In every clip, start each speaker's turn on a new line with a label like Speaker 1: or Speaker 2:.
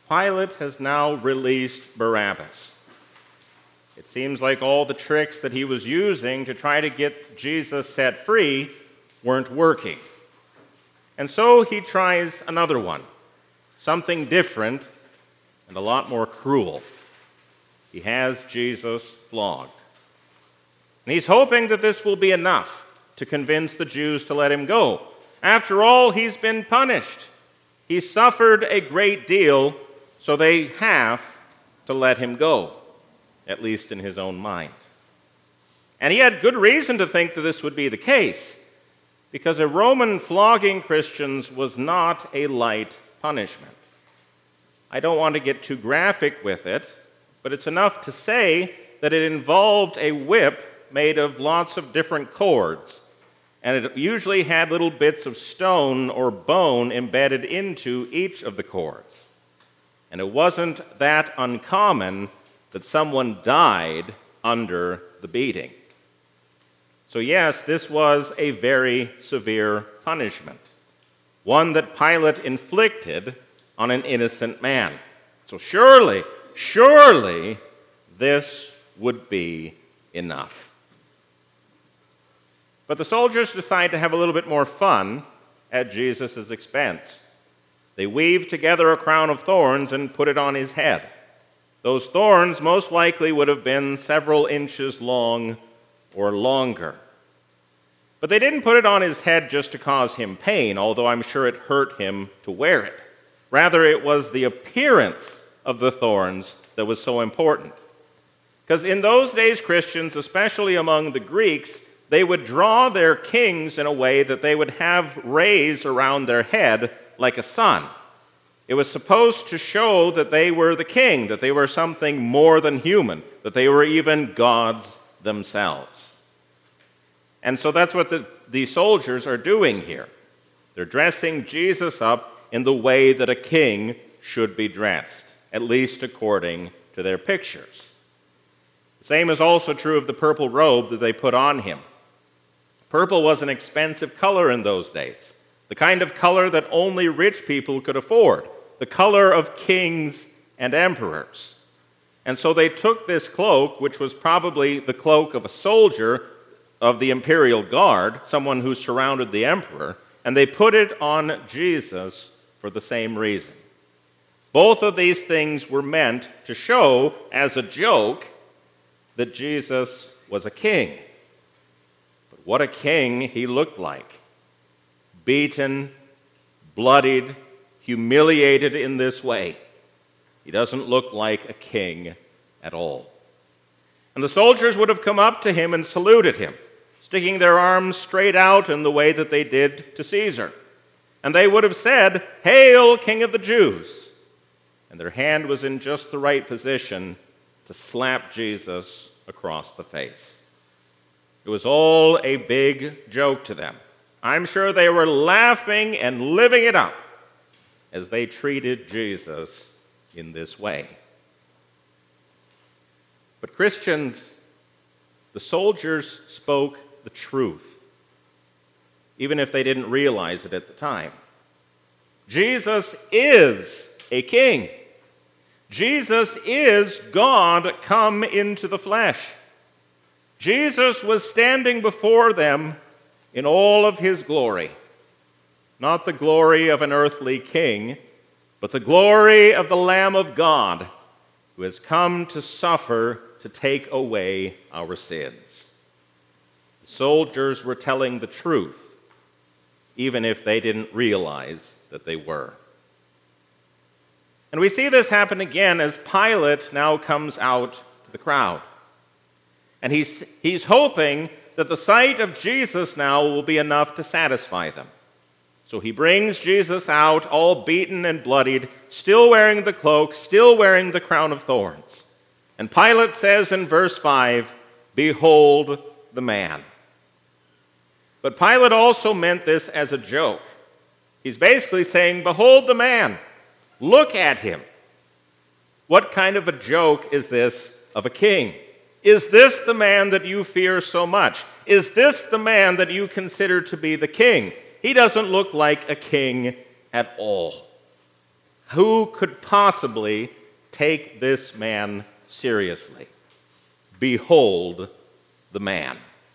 Speaker 1: Pilate has now released Barabbas. It seems like all the tricks that he was using to try to get Jesus set free weren't working. And so he tries another one, something different and a lot more cruel. He has Jesus flogged. And he's hoping that this will be enough to convince the Jews to let him go. After all, he's been punished. He suffered a great deal, so they have to let him go, at least in his own mind. And he had good reason to think that this would be the case, because a Roman flogging Christians was not a light punishment. I don't want to get too graphic with it, but it's enough to say that it involved a whip made of lots of different cords, and it usually had little bits of stone or bone embedded into each of the cords. And it wasn't that uncommon that someone died under the beating. So yes, this was a very severe punishment, one that Pilate inflicted on an innocent man. So surely this would be enough. But the soldiers decide to have a little bit more fun at Jesus' expense. They weave together a crown of thorns and put it on his head. Those thorns most likely would have been several inches long or longer. But they didn't put it on his head just to cause him pain, although I'm sure it hurt him to wear it. Rather, it was the appearance of the thorns that was so important. Because in those days, Christians, especially among the Greeks, they would draw their kings in a way that they would have rays around their head like a sun. It was supposed to show that they were the king, that they were something more than human, that they were even gods themselves. And so that's what the soldiers are doing here. They're dressing Jesus up in the way that a king should be dressed, at least according to their pictures. The same is also true of the purple robe that they put on him. Purple was an expensive color in those days, the kind of color that only rich people could afford, the color of kings and emperors. And so they took this cloak, which was probably the cloak of a soldier of the imperial guard, someone who surrounded the emperor, and they put it on Jesus for the same reason. Both of these things were meant to show, as a joke, that Jesus was a king. But what a king he looked like. Beaten, bloodied, humiliated in this way. He doesn't look like a king at all. And the soldiers would have come up to him and saluted him, sticking their arms straight out in the way that they did to Caesar. And they would have said, "Hail, King of the Jews!" And their hand was in just the right position to slap Jesus across the face. It was all a big joke to them. I'm sure they were laughing and living it up as they treated Jesus in this way. But Christians, the soldiers spoke the truth, even if they didn't realize it at the time. Jesus is a king. Jesus is God come into the flesh. Jesus was standing before them in all of his glory. Not the glory of an earthly king, but the glory of the Lamb of God who has come to suffer to take away our sins. The soldiers were telling the truth, even if they didn't realize that they were. And we see this happen again as Pilate now comes out to the crowd. And he's hoping that the sight of Jesus now will be enough to satisfy them. So he brings Jesus out, all beaten and bloodied, still wearing the cloak, still wearing the crown of thorns. And Pilate says in verse 5, "Behold the man." But Pilate also meant this as a joke. He's basically saying, "Behold the man. Look at him." What kind of a joke is this of a king? Is this the man that you fear so much? Is this the man that you consider to be the king? He doesn't look like a king at all. Who could possibly take this man seriously? Behold the man.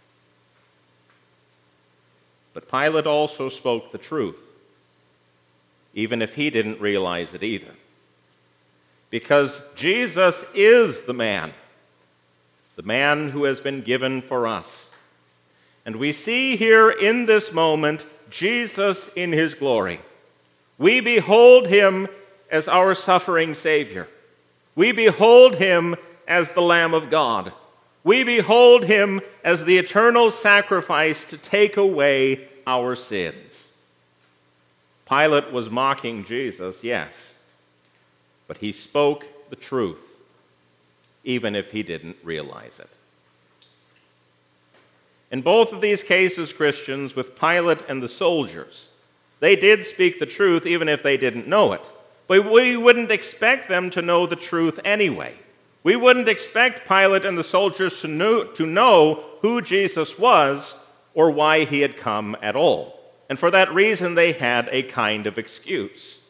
Speaker 1: But Pilate also spoke the truth, even if he didn't realize it either. Because Jesus is the man who has been given for us. And we see here in this moment Jesus in his glory. We behold him as our suffering Savior. We behold him as the Lamb of God. We behold him as the eternal sacrifice to take away our sins. Pilate was mocking Jesus, yes, but he spoke the truth, even if he didn't realize it. In both of these cases, Christians, with Pilate and the soldiers, they did speak the truth even if they didn't know it. But we wouldn't expect them to know the truth anyway. We wouldn't expect Pilate and the soldiers to know who Jesus was or why he had come at all. And for that reason, they had a kind of excuse.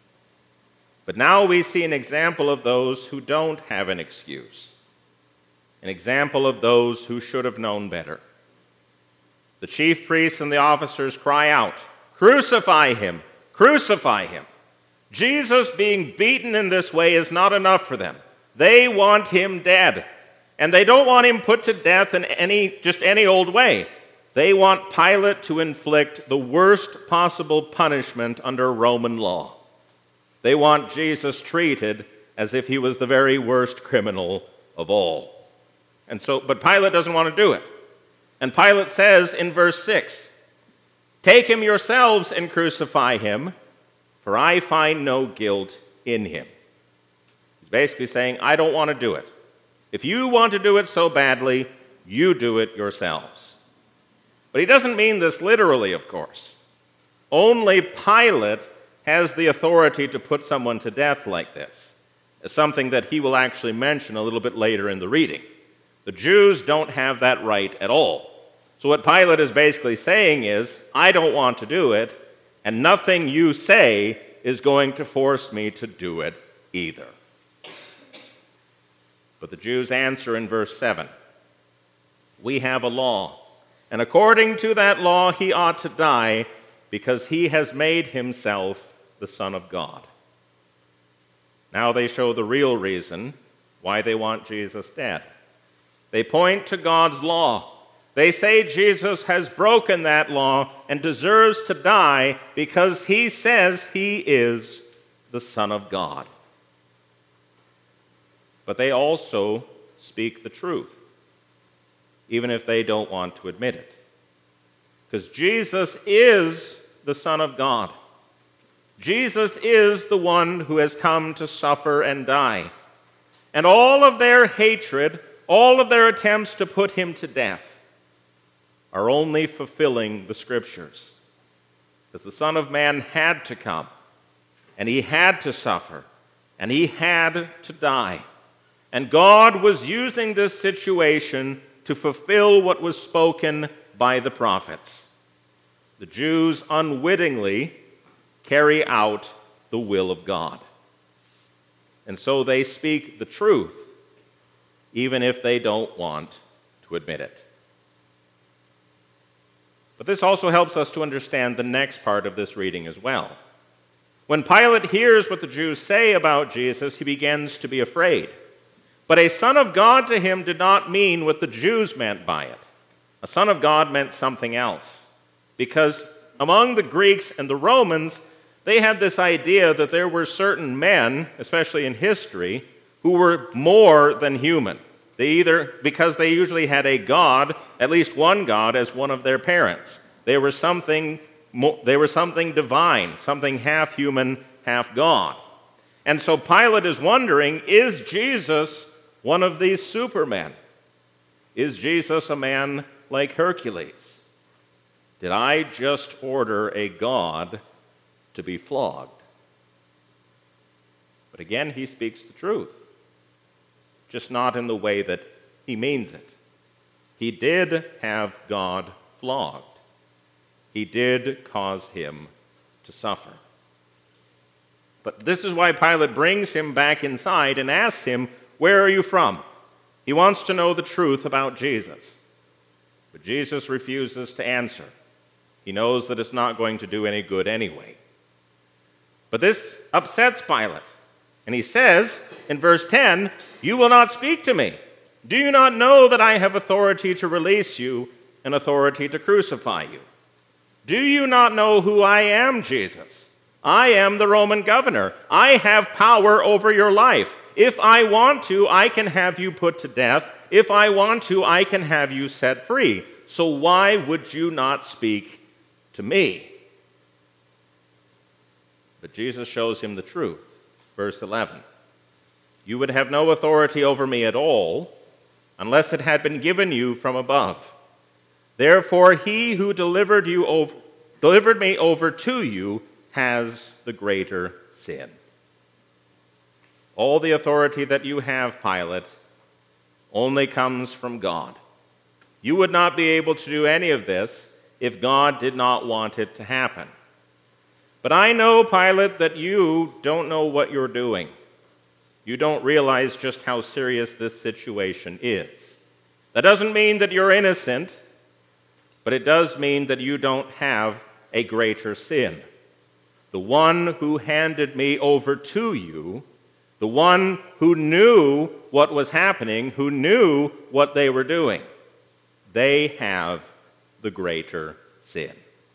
Speaker 1: But now we see an example of those who don't have an excuse. An example of those who should have known better. The chief priests and the officers cry out, "Crucify him! Crucify him!" Jesus being beaten in this way is not enough for them. They want him dead. And they don't want him put to death in any old way. They want Pilate to inflict the worst possible punishment under Roman law. They want Jesus treated as if he was the very worst criminal of all. But Pilate doesn't want to do it. And Pilate says in verse 6, "Take him yourselves and crucify him, for I find no guilt in him." He's basically saying, I don't want to do it. If you want to do it so badly, you do it yourselves. But he doesn't mean this literally, of course. Only Pilate has the authority to put someone to death like this, as something that he will actually mention a little bit later in the reading. The Jews don't have that right at all. So what Pilate is basically saying is, I don't want to do it, and nothing you say is going to force me to do it either. But the Jews answer in verse 7, "We have a law, and according to that law he ought to die, because he has made himself the Son of God." Now they show the real reason why they want Jesus dead. They point to God's law. They say Jesus has broken that law and deserves to die because he says he is the Son of God. But they also speak the truth, even if they don't want to admit it. Because Jesus is the Son of God. Jesus is the one who has come to suffer and die. And all of their hatred, all of their attempts to put him to death, are only fulfilling the Scriptures. Because the Son of Man had to come, and he had to suffer, and he had to die. And God was using this situation to fulfill what was spoken by the prophets. The Jews unwittingly carry out the will of God. And so they speak the truth, even if they don't want to admit it. But this also helps us to understand the next part of this reading as well. When Pilate hears what the Jews say about Jesus, he begins to be afraid. But a Son of God to him did not mean what the Jews meant by it. A Son of God meant something else. Because among the Greeks and the Romans, they had this idea that there were certain men, especially in history, who were more than human. Because they usually had a god, at least one god, as one of their parents. They were something divine, something half human, half God. And so Pilate is wondering, is Jesus one of these supermen? Is Jesus a man like Hercules? Did I just order a god to be flogged? But again, he speaks the truth, just not in the way that he means it. He did have God flogged. He did cause him to suffer. But this is why Pilate brings him back inside and asks him, "Where are you from?" He wants to know the truth about Jesus. But Jesus refuses to answer. He knows that it's not going to do any good anyway. But this upsets Pilate. And he says in verse 10, "You will not speak to me. Do you not know that I have authority to release you and authority to crucify you? Do you not know who I am, Jesus? I am the Roman governor. I have power over your life. If I want to, I can have you put to death. If I want to, I can have you set free. So why would you not speak to me?" But Jesus shows him the truth. Verse 11, "You would have no authority over me at all unless it had been given you from above. Therefore, he who delivered me over to you has the greater sin." All the authority that you have, Pilate, only comes from God. You would not be able to do any of this if God did not want it to happen. But I know, Pilate, that you don't know what you're doing. You don't realize just how serious this situation is. That doesn't mean that you're innocent, but it does mean that you don't have a greater sin. The one who handed me over to you, the one who knew what was happening, who knew what they were doing, they have the greater sin.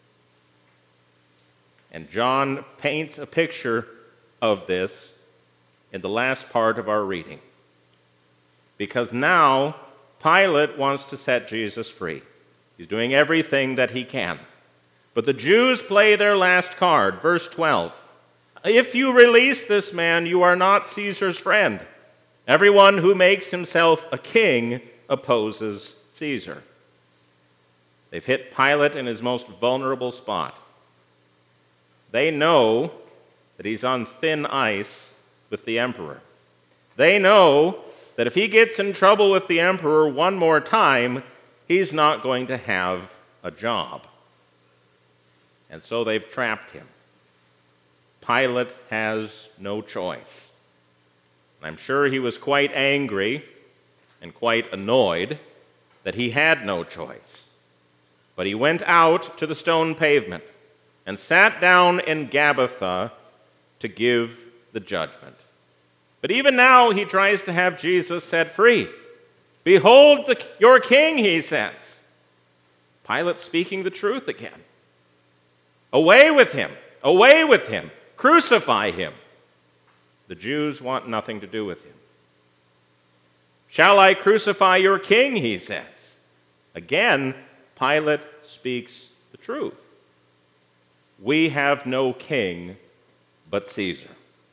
Speaker 1: And John paints a picture of this in the last part of our reading. Because now Pilate wants to set Jesus free. He's doing everything that he can. But the Jews play their last card. Verse 12. "If you release this man, you are not Caesar's friend. Everyone who makes himself a king opposes Caesar." They've hit Pilate in his most vulnerable spot. They know that he's on thin ice with the emperor. They know that if he gets in trouble with the emperor one more time, he's not going to have a job. And so they've trapped him. Pilate has no choice. And I'm sure he was quite angry and quite annoyed that he had no choice. But he went out to the stone pavement and sat down in Gabbatha to give the judgment. But even now he tries to have Jesus set free. "Behold your king," he says. Pilate speaking the truth again. "Away with him! Away with him! Crucify him!" The Jews want nothing to do with him. "Shall I crucify your king?" he says. Again, Pilate speaks the truth. "We have no king but Caesar."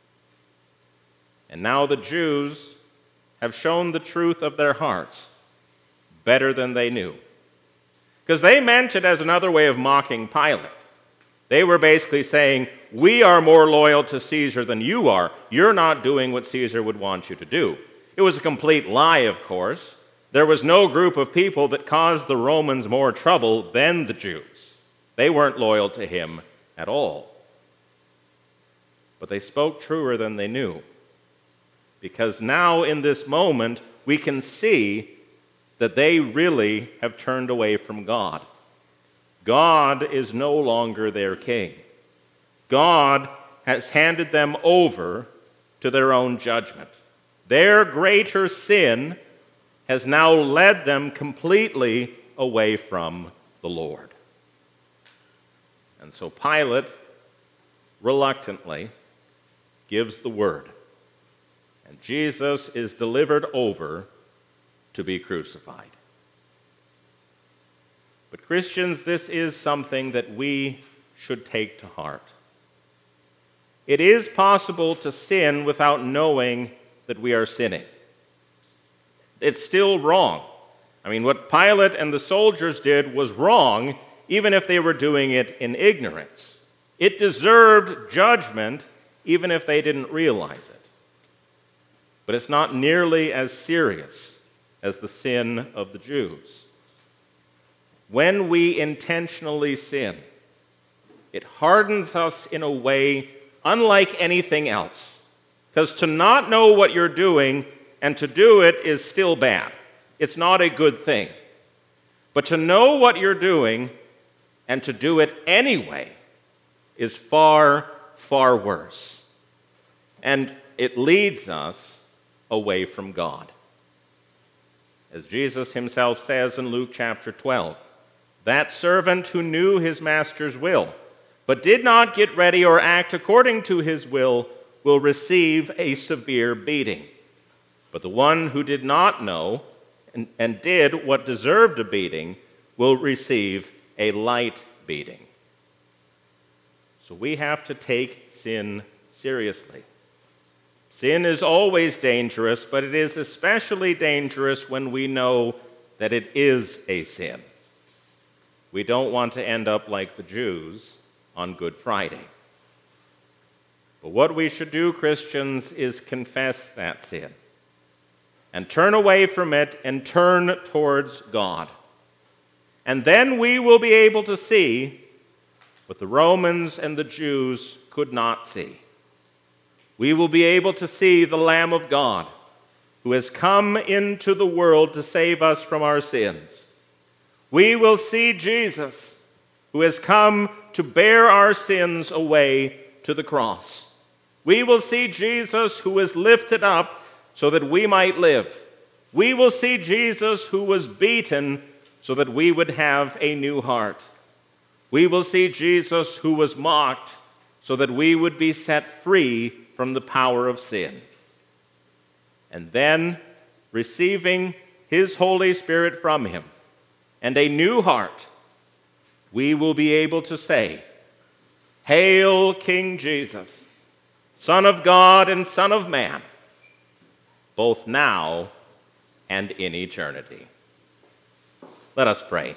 Speaker 1: And now the Jews have shown the truth of their hearts better than they knew. Because they meant it as another way of mocking Pilate. They were basically saying, "We are more loyal to Caesar than you are. You're not doing what Caesar would want you to do." It was a complete lie, of course. There was no group of people that caused the Romans more trouble than the Jews. They weren't loyal to him at all. But they spoke truer than they knew. Because now in this moment, we can see that they really have turned away from God. God is no longer their king. God has handed them over to their own judgment. Their greater sin has now led them completely away from the Lord. And so Pilate reluctantly gives the word, and Jesus is delivered over to be crucified. But Christians, this is something that we should take to heart. It is possible to sin without knowing that we are sinning. It's still wrong. I mean, what Pilate and the soldiers did was wrong, even if they were doing it in ignorance. It deserved judgment, even if they didn't realize it. But it's not nearly as serious as the sin of the Jews. When we intentionally sin, it hardens us in a way unlike anything else. Because to not know what you're doing and to do it is still bad. It's not a good thing. But to know what you're doing and to do it anyway is far, far worse. And it leads us away from God. As Jesus himself says in Luke chapter 12, that servant who knew his master's will, but did not get ready or act according to his will receive a severe beating. But the one who did not know and did what deserved a beating will receive a light beating. So we have to take sin seriously. Sin is always dangerous, but it is especially dangerous when we know that it is a sin. We don't want to end up like the Jews on Good Friday. But what we should do, Christians, is confess that sin and turn away from it and turn towards God. And then we will be able to see what the Romans and the Jews could not see. We will be able to see the Lamb of God who has come into the world to save us from our sins. We will see Jesus who has come to bear our sins away to the cross. We will see Jesus who was lifted up so that we might live. We will see Jesus who was beaten so that we would have a new heart. We will see Jesus who was mocked so that we would be set free from the power of sin. And then, receiving his Holy Spirit from him and a new heart, we will be able to say, "Hail, King Jesus, Son of God and Son of Man, both now and in eternity." Let us pray.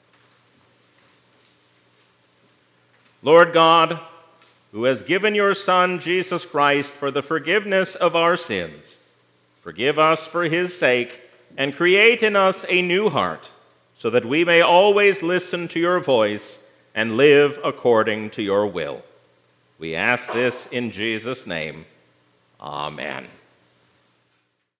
Speaker 1: Lord God, who has given your Son, Jesus Christ, for the forgiveness of our sins, forgive us for his sake and create in us a new heart, so that we may always listen to your voice and live according to your will. We ask this in Jesus' name. Amen.